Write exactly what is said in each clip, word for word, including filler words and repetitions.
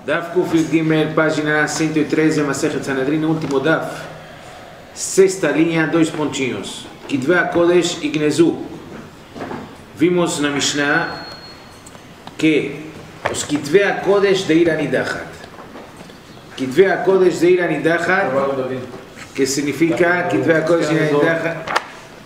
Daf Kufit Gimel, página ciento treze, Masechet Sanedrin, último Daf. Sexta linha, dois pontinhos. Kitvei HaKodesh Ignezu. Vimos na Mishnah que os Kitvei HaKodesh de Ir Anidachat. Kitvei HaKodesh de Ir Anidachat, que significa Kitvei HaKodesh de Ir Anidachat.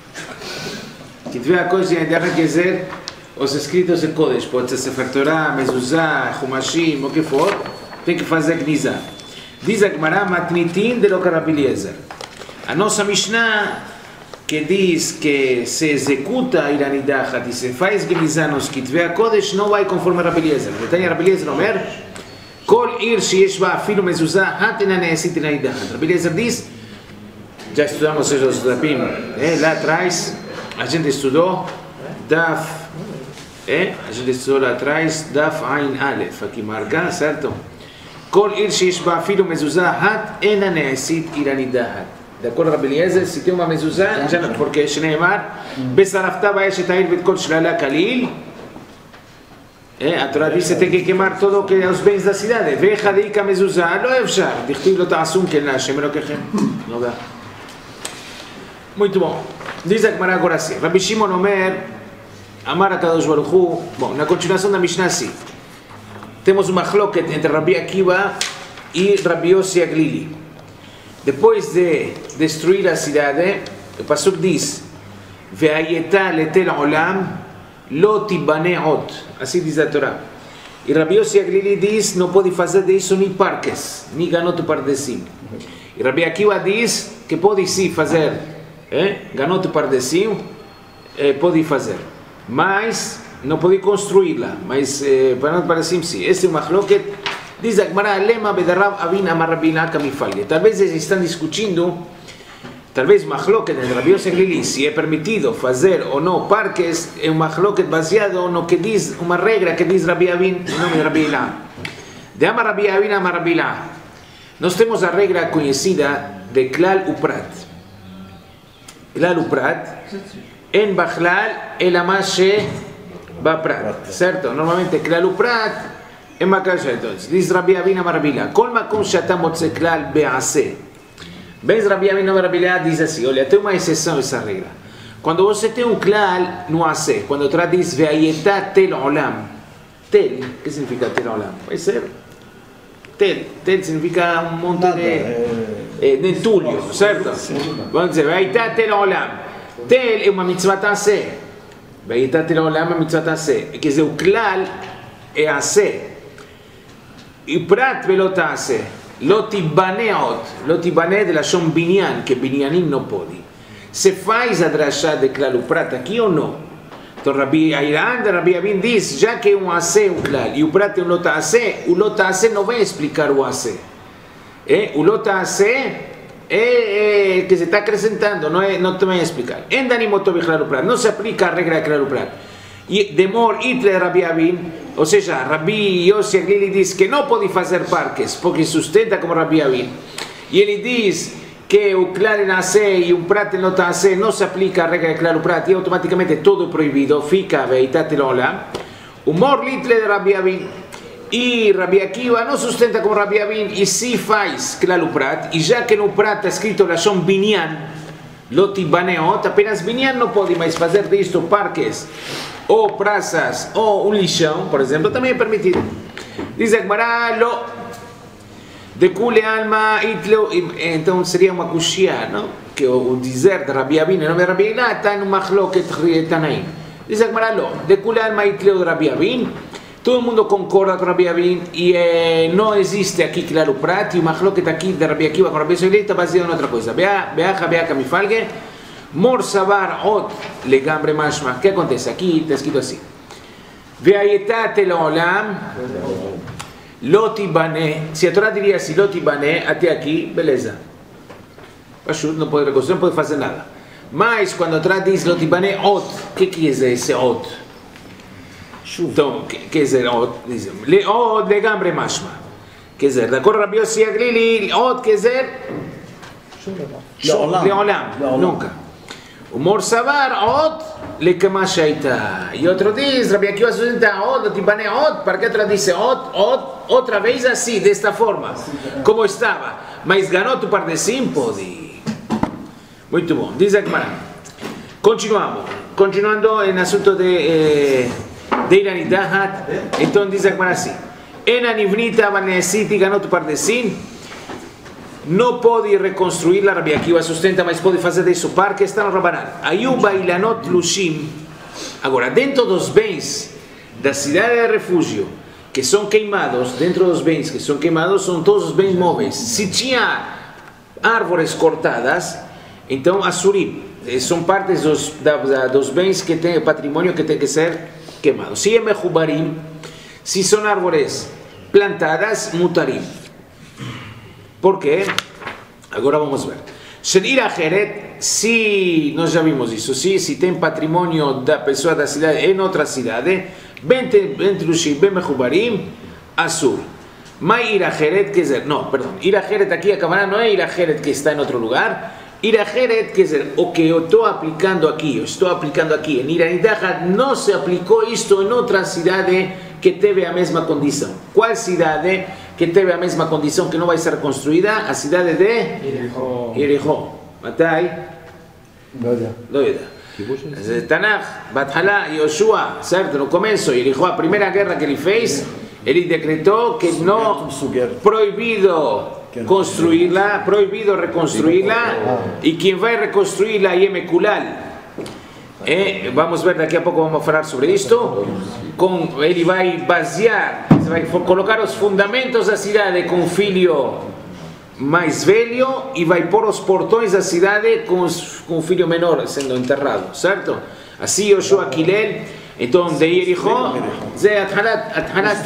Kitvei HaKodesh de Ir Anidachat quer dizer os escritos de Kodesh, pode ser Sefer Torah, Mezuzah, Humashim, o que for, tem que fazer Gnizah. Diz a Gemara, Matnitin de Loka Rabbi Eliezer. A nossa Mishnah, que diz que se executa Ir Anidachat e se faz Gnizah nos Kitvei HaKodesh, não vai conforme Rabbi Eliezer. Tem Rabbi Eliezer Omer, Kol ir sheyesh ba afilu mezuzah hat ena ne'esit Ir Anidachat. Rabbi Eliezer diz, já estudamos os Rabim, eh, lá atrás, a gente estudou, Daf, É, a gente estudou lá atrás, Daf Ain Aleph, aqui marca, certo? Kol ir sheyesh ba afilu mezuzah hat ena ne'esit Ir Anidachat. De acordo com Rabbi Eliezer, se tem uma mezuzah, já não, porque Shneimar, Besarafta ba'esh ta'ir v'et kol shlala kalil. É, a Torá diz que tem que queimar todo o que os bens da cidade. Veja de ka mezuzah, lo efshar, dichtiv lo ta'asum ken la Hashem elokechem. Não dá. Muito bom. Diz a Gemara agora assim, Rabbi Shimon Omer, Amar HaKadosh Baruch Hu. Bom, na continuação da Mishnah, sim. Temos uma chloket entre Rabbi Akiva e Rabbi Yossi Aglili. Depois de destruir a cidade, o Pasuk diz: Ve'ayeta letel olam lo tibane od. Assim diz a Torá. E Rabbi Yossi Aglili diz: não pode fazer disso nem parques, nem ganot pardesim. E Rabbi Akiva diz que pode sim fazer, eh? ganot pardesim, eh, pode fazer. Mas não pode construí-la, mas eh, para não parecer sim. Esse é uma chloket. Diz a Gemara, lema bedarab avin amar Rabbi Naka mifalge. Talvez eles estão discutindo, talvez uma chloket entre Rabbi Yossi Aglili, se é permitido fazer ou não parques, é uma chloket baseado no que diz, uma regra que diz Rabbi Avin, em nome de Rabbi Ilá. De amar Rabbi Avin amar Rabbi Ilá. Nós temos a regra conhecida de Klal Uprat. Klal Uprat. En Bachlal el Amashe Baprat, certo? Normalmente Klal Uprat é uma caixa. Então, diz Rabbi Avin amar Rabbi Ilá. Kol makom she'ata motze klal be'aseh. Bem, Rabbi Avin amar Rabbi Ilá diz assim, olha, tem uma exceção essa regra. Quando você tem um klal no aseh, quando outra diz ve'ayeta tel olam. Tel, o que significa tel olam? Vai ser tel. Tel significa um monte de, de entulho, certo? Vamos dizer, ve'ayeta tel olam. Tel é uma mitzvah ta'aseh. Ve'ayeta tel olam é uma mitzvah ta'aseh. Quer dizer, o klal é aseh. E prat velo ta'aseh. Lo tibane od. Lo tibane de la shon binyan, que binyanim não pode. Se faz a drashá de klal o prat aqui ou não? Então, Rabbi Airan, Rabbi Avin diz, já que é um aseh, um klal, e o prat é um lo ta'aseh, o lo ta'aseh não vai explicar o aseh. É? O lo ta'aseh é, é que se está acrescentando, não, é, não te vai explicar. Não se aplica a regra de Klal Uprat. E demor itle Rabbi Avin, ou seja, Rabbi Yossi Aglili diz que não pode fazer parques, porque sustenta como Rabbi Avin. E ele diz que o Klal nasce e um prat não nasce, não se aplica a regra de Klal Uprat, e automaticamente todo é proibido, fica veitat lola. O mor itle de Rabbi Avin. E Rabbi Akiva não sustenta como Rabbi Avin e se faz Klal Uprat, e já que no Prat está escrito Lashon Binyan, Loti Baneot, apenas Binyan não pode mais fazer disto parques, ou praças, ou um lixão, por exemplo, também é permitido. Diz a Gemara, lo de Kule Alma Itlo, então seria uma kushia, não? Que o dizer de Rabbi Avin, em nome de Rabbi Ilá, está em uma chloket Tanaim. Diz a Gemara, lo de Kule Alma Itlo de Rabbi Avin. Todo el mundo concorda con Rabbi Avin y eh, no existe aquí Klal Uprat y una chloket aquí de Rabbi Akiva con Rabbi Yossi Aglili está basado en otra cosa. Vea, vea, vea que mi falgue. Mor savar ot legambre mashma. ¿Qué acontece? Aquí está escrito así. Ve'ayeta tel olam lo tibane. Si a Torah diría así, lo tibane, até aquí, beleza. Pashut, no puede reconstruir, no puede hacer nada. Mas cuando a Torah dice lo tibane ot, ¿qué quiere decir ese ot? Então, quer dizer, od legambre mashma. Quer dizer, de acordo com Rabbi Yossi Aglili, od quer dizer leolam, nunca. Humor sabar, ot, le shaita. Y otro dice, Rabbi Akiva sustenta ot, lo tipane ot, ¿para qué otra dice ot, ot, otra vez así, de esta forma, como estaba? Mas ganó tu parte simpodi. Muy bom. Dice Akmara. Continuamos. Continuando en asunto de, eh, de Iranidahat, entonces dice Akmara así. En Anivnita, Vanesiti, ganó tu parte sin. No puede reconstruir la Rabbi Akiva sustenta, mas puede hacer de su par que está no Rabanan. Ayuba y Lanot Lushim. Ahora, dentro de los bens de la ciudad de refugio que son queimados, dentro de los bens que son queimados, son todos los bens móviles. Si tinha árvores cortadas, entonces Asurim, son partes dos, dos bens que tienen patrimonio que tienen que ser quemados. Si es Mejubarim, si son árboles plantadas, Mutarim. ¿Por qué? Ahora vamos a ver. Shedir Ajeret, si nós já vimos isso, si, si tem patrimônio da pessoa da cidade em outra cidade, entre os Ben Mechubarim, Asur. Mas Ir Ajeret, quer dizer, não, perdão, Ir Ajeret aqui a câmara não é Ir Ajeret que está em outro lugar, Ir Ajeret quer dizer, o que eu estou aplicando aqui, eu estou aplicando aqui em Iranidahat, não se aplicou isto em outra cidade que teve a mesma condição. Qual cidade que teve a mesma condição que não vai ser construída? A cidade de Jericó. Matai? Não é. Tanakh, Bathala, Yoshua, certo? No começo, Jericó, a primeira guerra que ele fez, ele decretou que não proibido construí-la, proibido reconstruí-la, e quem vai reconstruí-la é Mekulal. Eh, vamos ver daqui a pouco, vamos falar sobre isto. Com, ele vai basear, vai colocar os fundamentos da cidade com o filho mais velho e vai pôr os portões da cidade com, os, com o filho menor sendo enterrado, certo? Assim Yoshua Kilel, então de Jericó, זה התחלת, התחלת,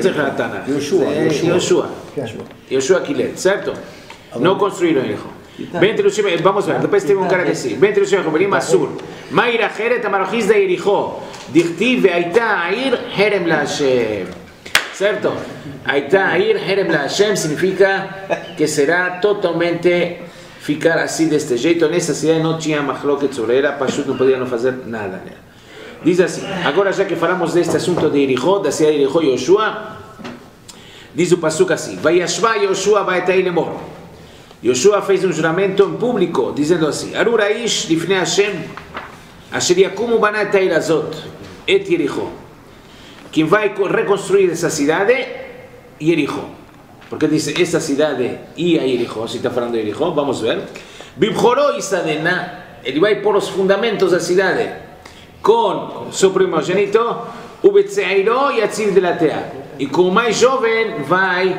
Yoshua, Yoshua Kilel, certo? Não construíram Jericó. Vamos a ver, después tengo un cara que sí. Ven Terushim Jubelim Asur. Maira Jeret Amarojiz de Jericó. Dichtiv Aita Air Herem la Hashem. ¿Cierto? Aita Air Herem la Hashem significa que será totalmente ficar así de este jeito. En esta ciudad no tinha machloket sobre ela, Pashut no podían hacer nada. Dice así, ahora ya que falamos de este asunto de Jericó, de la ciudad de Jericó Yoshua, dice un pasuk así. Vayashva Yoshua Baetai Lemor. Yoshua fez um juramento em público, dizendo assim: Arura ish lifnei Hashem, asher yakumu banat ha'ir azot, et Jericó. Quem vai reconstruir essa cidade? Jericó. Porque diz essa cidade e a Jericó, se está falando de Jericó, vamos ver. Bibchoró Isadena, ele vai pôr os fundamentos da cidade com seu primogênito, ubetzeiró yatzir de la tea. E com o mais jovem vai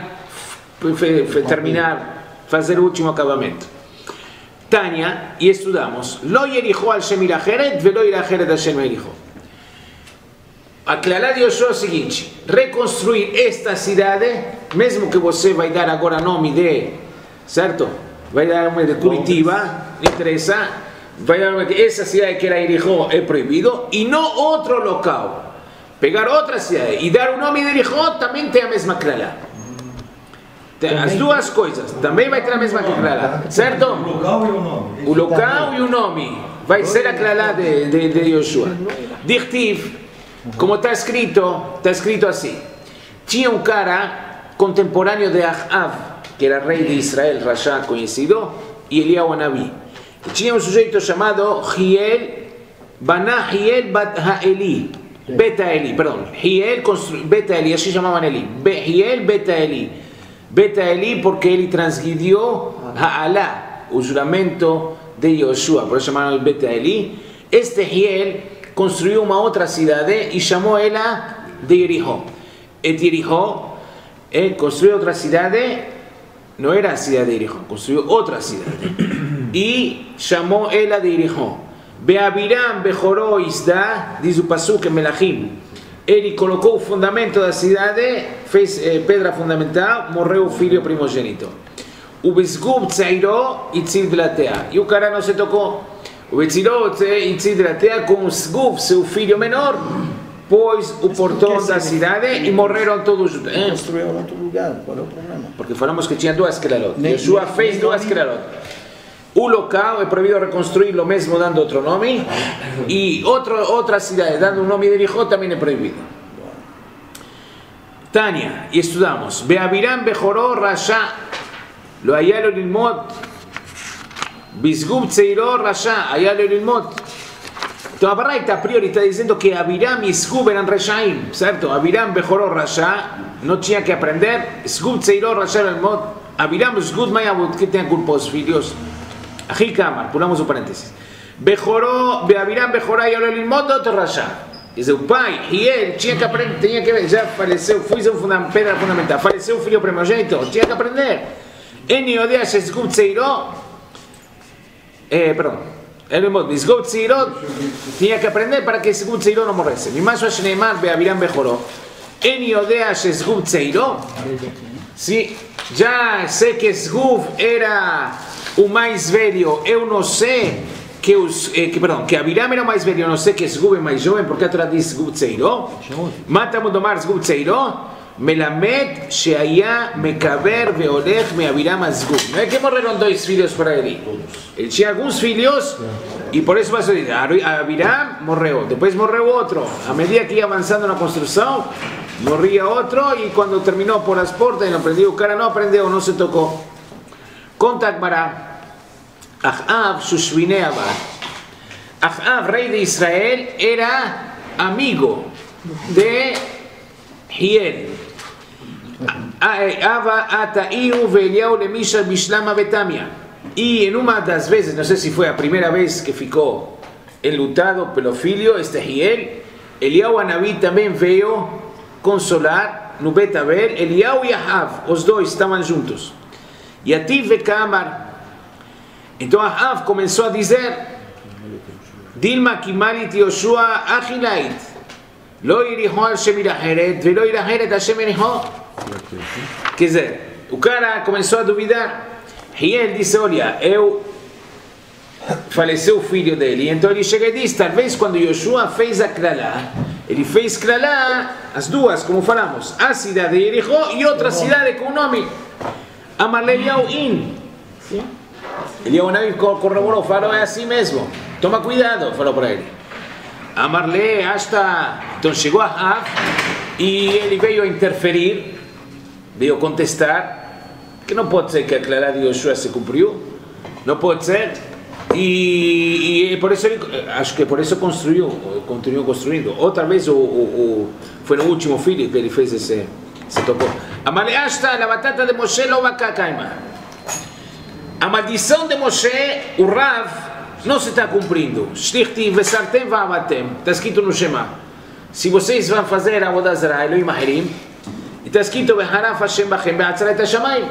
terminar, fazer o último acabamento. Tânia, e estudamos, Lo Jericó al Shem Iracheret, velo Iracheret al Shem Jericó. Aclarar de Yoshua é o seguinte: reconstruir esta cidade, mesmo que você vai dar agora nome de, certo? Vai dar nome de Curitiba, não interessa, vai dar nome de essa cidade que era Jericó é proibido, e não outro local. Pegar outra cidade e dar o nome de Jericó também tem a mesma clara. As duas coisas, também vai ter a mesma clara, certo? O local e o nome. O local e o nome vai ser a clara de, de, de Yoshua. Dichtiv, como está escrito, está escrito assim: tinha um cara contemporâneo de Ahav, que era rei de Israel, Rasha conhecido, e Eliyahu Hanavi. Tinha um sujeito chamado Hiel, Baná Hiel Bat Ha'eli, Beta Eli, perdão, Hiel Beta Eli, assim chamavam ele, Hiel Beta Eli. Beta Eli porque ele transgrediu Ha'alá, o juramento de Yoshua, por isso chamaram de Beta Eli. Este Hiel construiu uma outra cidade e chamou ela de Jericó. E Jericó eh, construiu outra cidade, não era a cidade de Jericó, construiu outra cidade e chamou ela de Jericó. Beabiram Bechoró Isda, diz o pasuk em Melachim. Ele colocou o fundamento da cidade, fez eh, pedra fundamental, morreu o filho primogênito. O Bezgub Tzairó e Tzir de la Tea. E o cara não se tocou. O Betziró e Tzir de la Tea, com o Zgub, seu filho menor, pôs o portão da cidade e morreram todos juntos. Eh? Construíram em outro lugar, qual é o problema? Porque falamos que tinha duas Kelalot. Yoshua fez duas Kelalot. un local es prohibido reconstruir lo mismo dando otro nombre, y otro, otras ciudades dando un nombre de hijo también es prohibido. Tania, y estudiamos, Beavirán Bejoró Rasha, lo hayalo lilmot, Bizgub Tseiró Rasha, hayalo lilmot. Entonces, Baraita a priori está diciendo que Abiram y Sgub eran Reshaim, ¿cierto? Abiram Bejoró Rasha, no tenía que aprender, Sgub Tseiró Rasha lilmot, Abiram Sgub Mayabut, que tengan culpos, filhos. Ají Kamar, ponemos un paréntesis. Bejoró, Beavirán Bejoró hayalo lilmot, otro Rasha. Dice o pai, e ele tinha que aprender, tinha que já faleceu, fui uma pedra fundamental, faleceu o filho primogênito, tinha que aprender. Eni odea Shesgub Tseiró, eh, perdão, ele Shesgub Tseiró tinha que aprender para que Shesgub Tseiró não morresse. Mi macho Shneimar Beavirán Bejoró. Eni odea Shesgub Tseiró. Sí, já sei que Shesgub era o mais velho, eu não sei. Que, os, eh, que, perdão, que Abiram era mais velho, eu não sei que Sgub é mais jovem, porque a Torá diz Sgub Tseiró. Mata Mudomar Sgub Tseiró, Melamed Sheaya Mekaber Veolech Me Abiram Sgub. Não é que morreram dois filhos para ele. Ele tinha alguns filhos e por isso vai ser Abiram morreu, depois morreu outro. À medida que ia avançando na construção, morria outro e quando terminou por as portas, ele aprendeu. O cara não aprendeu, não se tocou. Conta Agmará. Ahav, Shushvine Abad. Ahav, rey de Israel, era amigo de Hiel. Ava Ataiu Veliau Lemisha Bishlama Betamia. Y en una de las veces, no sé si fue la primera vez que ficó enlutado pelo filho, este Hiel, Eliau Anabí también veio consolar no Betabel. Eliau y Ahav, os dois estaban juntos. Y Ativ Vekamar. Então Ahav começou a dizer: Dilma Kimalit Yoshua Achilait, Lo iriho al Shem iraheret, velo iraheret al Shem iriho. Quer dizer, o cara começou a duvidar. Hiel disse: olha, eu faleceu o filho dele. Então ele chega e diz: talvez quando Yoshua fez a Klalá, ele fez Klalá, as duas, como falamos, a cidade de Jericó e outra cidade com o nome Amarle Eliau In. Eliau Navi corroborou, falou: é assim mesmo, toma cuidado, falou para ele. Amarle hasta. Então chegou a Ahav e ele veio a interferir, veio contestar que não pode ser que a Klalá de Yoshua se cumpriu, não pode ser. E, e por isso ele, acho que por isso construiu, continuou construindo. Outra vez o, o, o, foi no último filho que ele fez esse, se tocou. Amarle hasta la batata de Moshe lo va caima. A maldição de Moshe, o Rav, não se está cumprindo. Shtichti vesartem va'avatem. Está escrito no Shema. Se vocês vão fazer a Avodah Zarah, Elohim Ahirim, está escrito Veharaf Hashem bachem be'atzaret hashamayim.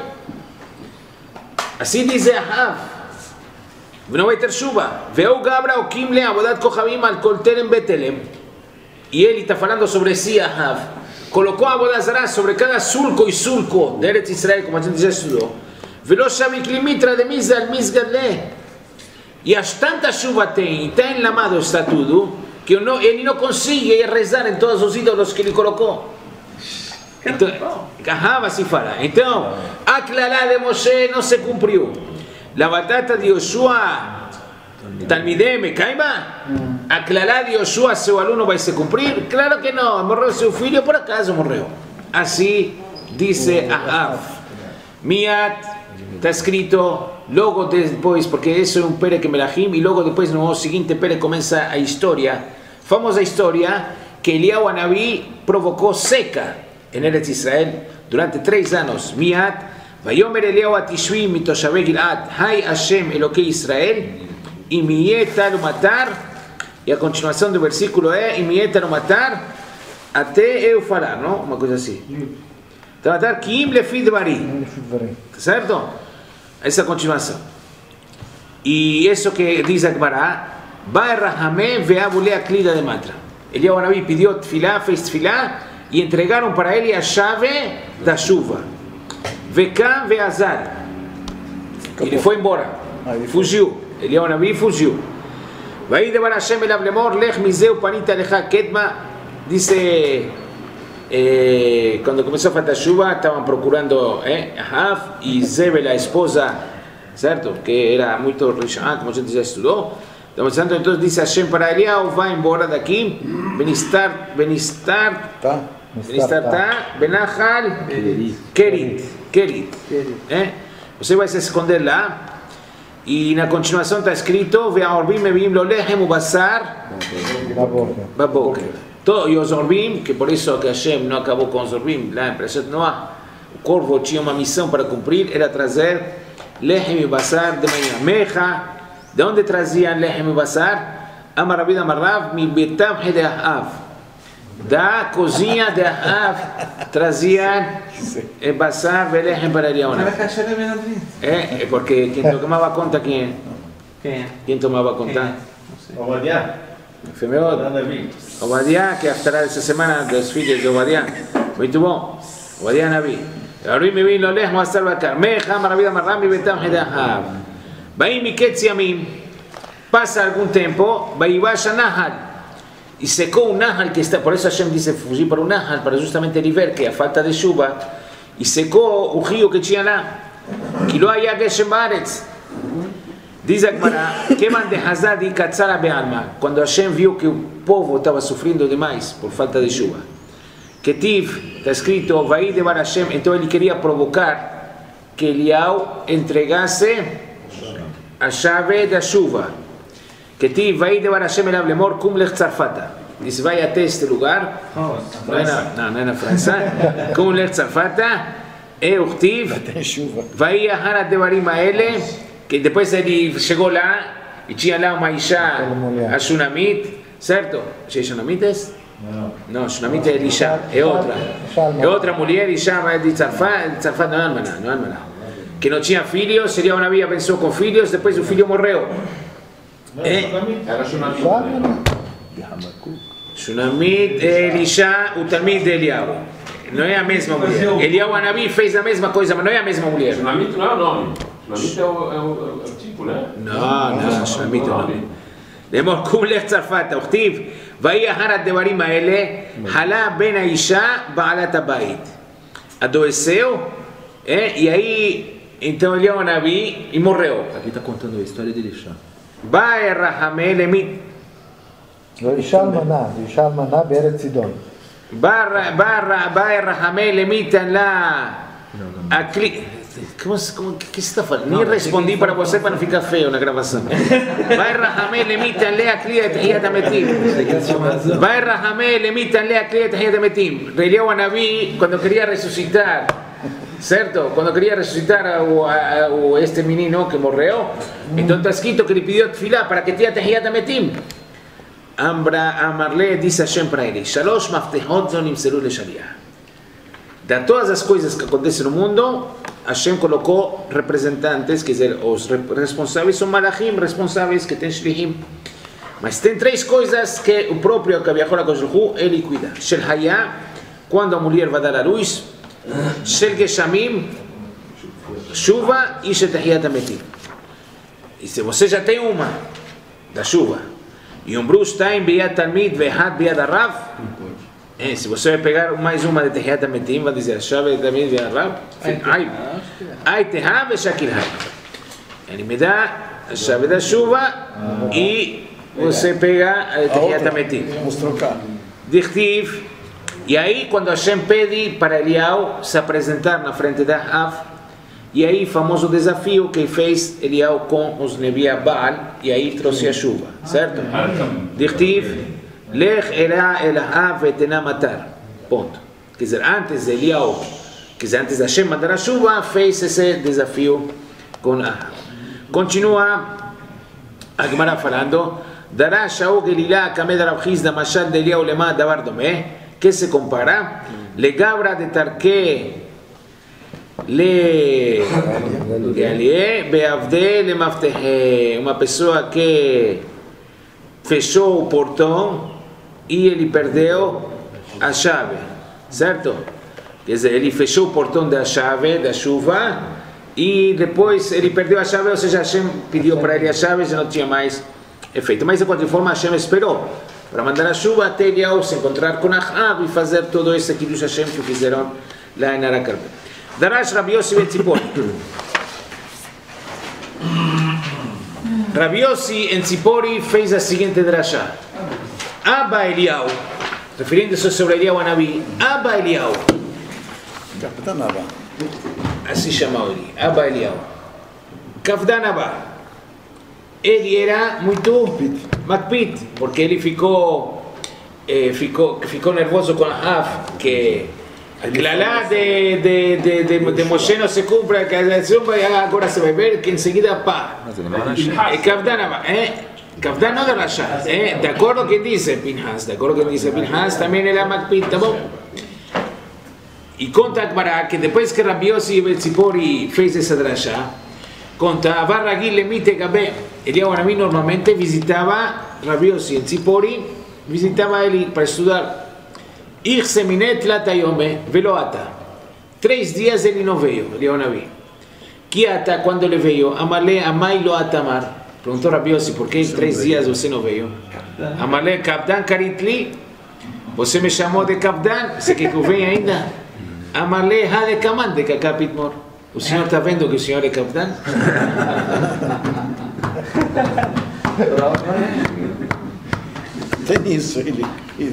Assim diz Ahav. Não vai ter chuva. Veu Gabra o Kimle Avodat Kochavim al Kol Terem Betelem. E ele está falando sobre si, Ahav. Colocou a Avodah Zarah sobre cada sulco e sulco de Eretz Israel, como a gente já estudou. Velo Shamiklimitra de Mizal Mizgadle. E as tanta chuva tem, e está enlamado está tudo, que não, ele não consegue rezar em todos os ídolos que ele colocou. Então, Ahav assim fala. Então, a Klalá de Moshe não se cumpriu. La batata de Yoshua, Talmidei Mekaima, a Klalá de Yoshua, seu aluno vai se cumprir? Claro que não, morreu seu filho, por acaso morreu. Assim dice Ahav. Miat, está escrito, logo depois, porque isso é um Perek Melachim, e logo depois no seguinte Perek começa a história, famosa história, que Eliau Anabí provocou seca em Eretz Israel durante três anos. Miat, Vayomer Eliau Atishvi mitoshavei Gilad, Hai Hashem Elokei Israel, e mieta lo matar, e a continuação do versículo é, e mieta lo matar, até eu falar, não? Uma coisa assim. Então, matar Kim lefi dvari, certo? Essa continuação. E isso que diz Agmará, Vai Rahamé ve'avule aklida de matra. Eliau Anabí pediu tefilá, fez tefilá, e entregaram para ele a chave da chuva. Vekam ve'azal. Ele foi embora, fugiu. Eliau Anabí fugiu. Vai de Barashem elav lemor, lech mizeu panita lecha ketma. Dice, eh, cuando comenzó a faltar chuva, estaban procurando eh, Ahav y Zebel, la esposa certo? Que era muito Rishon, como a gente já estudou. Entonces dice Hashem para Eliyahu, va embora daqui, Benistar, Benistar, Benistartá, Benachal, Kerit, Kerit. ¿Eh? Você vai se esconder lá. E na continuação está escrito, Ve'aorbim meviim lo lechem ubasar baboker. E os orbim, que por isso que Hashem não acabou com os orbim, lá em Parashat Noah, o corvo tinha uma missão para cumprir, era trazer lechem e basar de manhã. Mecha, de onde traziam lechem e basar? Amar Rabbi Amar Rav, mi betam de Ahav. Da cozinha de Ahav traziam basar e lechem para Eliyahu. É, porque quem tomava conta, quem? Quem? Quem tomava conta? Obadiah. Foi meu. Obadiah, que estará essa semana dos filhos de Obadiah. Muito bom. Obadiah Nabi. Rabbi meviim lo lechem ubasar bakar. Mecha, Amar Rabbi Amar Rav, mi betam de Ahav. Baim miketz yamim. Pasa algún tiempo, vaivash nahal. Y secó un nahal que está, por eso Hashem dice fugir por un nahal, para justamente ver que a falta de chuva, y secó un río que tinha lá, que lo haya geshem baretz. Dice Agmará, que man de Hazad y Katzara be'alma, cuando Hashem vio que el povo estaba sufriendo demais por falta de chuva. Que Tiv, está escrito, vai de bar Hashem, entonces él quería provocar que Eliyahu entregase a llave de la chuva. Que Tiv, vai de bar Hashem el hablemor, cum lech tzarfata. Dice, vaya a este lugar, no es en Francia, cum lech tzarfata, e uchtiv, vai a Harat de barim aele, que después él llegó lá, y tinha lá uma isha, a Shunamit, certo? ¿Sí Shunamit es? No, Shunamit es Elisha, es otra. Es otra mulher, Isha, vai de tzarfata, tzarfata no es almaná, no es almaná. Que no tinha filhos, seria uma via pensou com filhos, depois o filho morreu. Era Shunamit. Shunamit é Elisha, o talmid de Eliyahu. Não é a mesma mulher. Eliyahu Anabi fez a mesma coisa, mas não é a mesma mulher. Shunamit não é o nome. Shunamit é o, é o, é o tipo, né? Não, não, Shunamit é o nome. לאמור קום לך צרפת, וכתיב ויהי אחר הדברים האלה חלה בין האישה בעלת הבית. Adoeceu, é, e aí então Eliyahu Anabi e morreu. Aqui está contando a história de Elisha. Vai Rahamel Lemit. אישה אלמנה, אישה אלמנה בארץ צידון. Vai Rahamel Lemitan lá. Como, como, que você está falando? Nem respondi para você para não ficar feio na gravação. Vai Rahamel Lemitan le akli et tahiyat hametim. Vai Rahamel Lemitan le akli et tahiyat hametim. Eliyahu Anabi quando queria ressuscitar, certo? Quando queria ressuscitar a, a, a este menino que morreu, então está escrito que ele pediu tefilá para que tenha tahiyat hametim. Ambra Amarle dice Hashem para ele: Shalosh maftehot non imseru le shaliach. De todas as coisas que acontecem no mundo, Hashem colocou representantes, quer dizer, os responsáveis são malachim, responsáveis que têm shlichim. Mas tem três coisas que o próprio Kaviachol HaKadosh Baruch Hu, ele cuida. Shel Hayah, quando a mulher vai dar a luz. Shel Geshamim, chuva. E Shel Tahiyat HaMetim. E se você já tem uma, da chuva, e um Bruce Stein, Biyad Talmid, Vehad Biyad Arav, é, se você vai pegar mais uma de Tahiyat HaMetim, vai dizer, Shave Talmid Biyad Arav, Ai Tehá Veshakil Hai. Ele me dá a chave da chuva e você pega a Tahiyat HaMetim. Vamos trocar. Dichtiv, e aí quando Hashem pede para Eliyahu se apresentar na frente da Ahav, e aí famoso desafio que fez Eliyahu com os Neviá Baal, e aí trouxe a chuva, certo? Dichtiv, Lech Elá El Ahav Etena Matar. Ponto. Quer dizer, antes de Eliyahu, quer dizer, antes de Hashem mandar a chuva, fez esse desafio com Ahav. Continua a Gemara falando, Dará Shaul Gelilá Kamed Rav Chizda Mashal de Eliyahu Lema Davar Domé, que se compara, Le Gabra de Tarque Le Galie Beavde Le Maftehe, uma pessoa que fechou o portão e ele perdeu a chave, certo? Quer dizer, ele fechou o portão da chave, da chuva, e depois ele perdeu a chave, ou seja, Hashem pediu para ele a chave e já não tinha mais efeito. Mas de qualquer forma, Hashem esperou para mandar a chuva até Eliyahu se encontrar com Ahav e fazer todo esse Kiddush Hashem que fizeram lá em Aracarbe. Darash Rabbi Yossi Ben Tzipor. Rabbi Yossi en Tzipori fez la siguiente drasha. Abba Eliyahu, refiriéndose sobre Eliyahu Anabí, Abba Eliyahu. Capitán Abba. Así llamado Eli, Abba Eliyahu. Kafdan Abba. Eli era muito Macpit, porque ele ficou, eh, ficou, ficou nervoso com Af, que a clalá de, de, de, de, de Moshe no se cumpre, que agora se vai ver que enseguida pá. Kafdan Abba, eh? Kafdan no de Rasha, eh? De acuerdo que dice Pinhas, de acuerdo que dice Pinhas, también era Macpit, ¿tá bom? E conta Agmará que depois que Rabbi Yossi ben Tzipori fez essa drashá, conta, Avar Ragil Lemite Gabé, Eliyahu Anabí normalmente visitava Rabbi Yossi en Tzipori, visitava ele para estudar. Ich seminet latayome veloata. Três dias ele não veio, Eliyahu Anabí. Kiata, quando ele veio, Amalé amai lo atamar. Perguntou Rabbi Yossi, por que três dias você não veio? Amalé Kapdan Karitli, você me chamou de Kapdan, você quer que eu venha ainda? Amalé Hade Kaman de Kakapitmor. O senhor está vendo que o senhor é Kapdan? Tem isso, ele.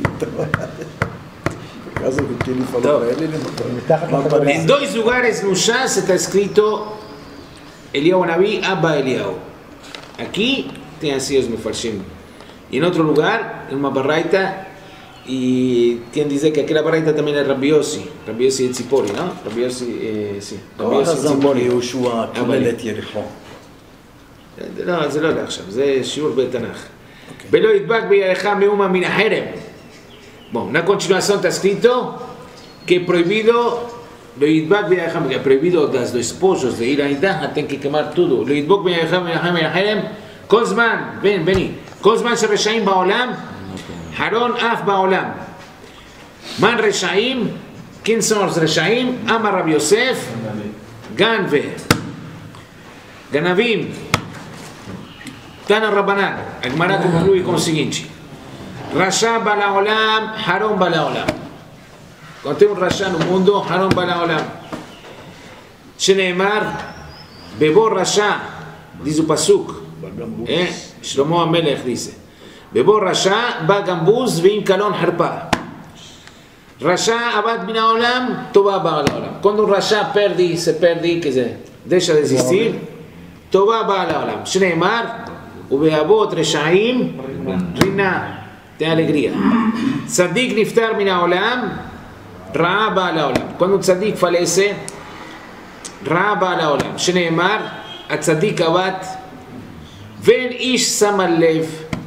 Por causa do que ele falou para ele, ele Em dois lugares no Shas está escrito Eliyahu Anabí, Abba Eliyahu. Aqui tem assim os Mefarshim. E em outro lugar, em uma barraita, e tem que dizer que aquela barraita também é Rabbi Yossi, Rabbi Yossi de Tzipori, não? Rabbi Yossi, eh, sim. Rabbi Yossi de Tzipori. יהושע כולל את יריחו. לא, זה לא לעכשיו, זה שיעור בתנ"ך. ולא ידבק בידיך מאומה מן החרם. Bom, na continuação está escrito que é proibido, lo yidbak biyadecha, é proibido das dos esposos de ir a Idaha, tem que queimar tudo. Lo yidbak biyadecha min החרם, כל זמן, ven, vení, כל זמן שרשעים בעולם, Haron af baolam. Man reshaim, ¿quién son los reshaim? Amar Rabbi Yosef, Ganve, Ganavim, Tana Rabbanan. Agmará conclui com o seguinte: Rasha balaolam, Haron balaolam. Quando tem um Rasha no mundo, Haron balaolam. Sheneemar, Bebo Rasha, diz o Pasuk, eh? Shlomo HaMelech diz. בבור רשע בא גמבוז ועם קלון חרפה. רשע עבד מן העולם, טובה באה לעולם. Quando un רשע perdi, se perdi, que se deja de existir, טובה באה לעולם. שנאמר, ובאבות רשעים, רינה, תהיה alegría. צדיק נפטר מן העולם, רעה באה לעולם. Cuando un צדיק falece, רעה באה לעולם. שנאמר, הצדיק עבד, ואין איש שם על לב,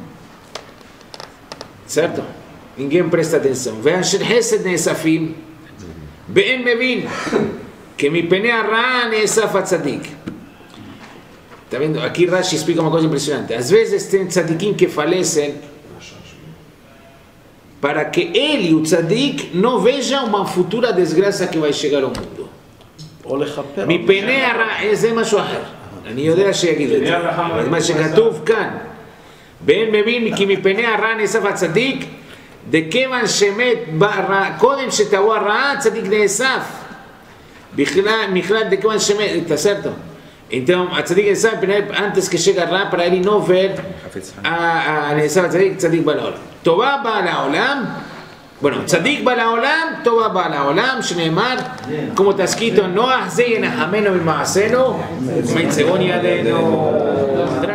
certo? Ninguém presta atenção. ואנשי חסד נאספים, ואין מבין, que מפני הרעה נאסף הצדיק. Está vendo? Aqui Rashi explica uma coisa impressionante. Às vezes tem tzadikim que falecem para que ele, o tzadik, não veja uma futura desgraça que vai chegar ao mundo. מפני הרעה, זה משהו אחר. אני יודע שיגיד את זה. מה שכתוב כאן. ואין מבין כי מפני הרע נאסף הצדיק, דכיוון שמת ברע, קודם שתבוא הרעה, הצדיק נאסף. בכלל דכיוון שמת, está certo? Então, a tzadik נאסף, antes que chega הרע, para ele não ver a נאסף הצדיק, צדיק בא לעולם. טובה באה לעולם, bueno, צדיק בא לעולם, טובה באה לעולם, שנאמר, כמו está escrito, נוח זה ינחמנו ממעשינו, ומצאון ידינו.